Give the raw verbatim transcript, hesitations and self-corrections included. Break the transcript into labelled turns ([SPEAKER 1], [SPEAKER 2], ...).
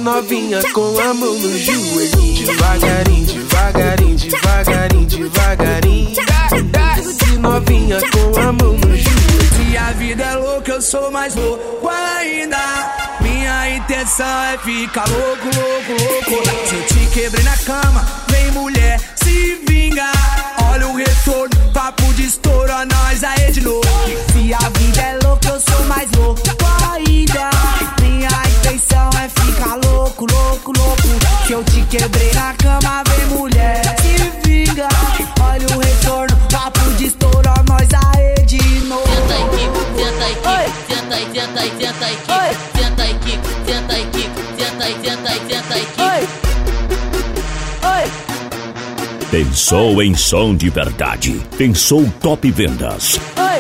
[SPEAKER 1] novinha com a mão no joelho. Devagarinho, devagarinho, devagarinho, devagarinho. Desce novinha com a mão no joelho.
[SPEAKER 2] Se a vida é louca, eu sou mais louco ainda. Minha intenção é ficar louco, louco, louco. Se eu te quebrei na cama, vem mulher, se vinga. Olha o retorno, papo de estouro, a nós aí de novo.
[SPEAKER 3] Se a vida é louca, eu sou mais louco ainda. Minha intenção é ficar louco, louco, louco. Se eu te quebrei na cama, vem mulher, se vinga. Olha o retorno, papo de estouro, a nós aí de novo.
[SPEAKER 4] Senta aí, Kiko, senta aí, Kiko. Senta aí, senta aí, senta aí, Kiko. Senta aí, Kiko, senta aí, Kiko. Senta aí, senta aí, senta aí, Kiko.
[SPEAKER 5] Pensou em som de verdade? Pensou Top Vendas.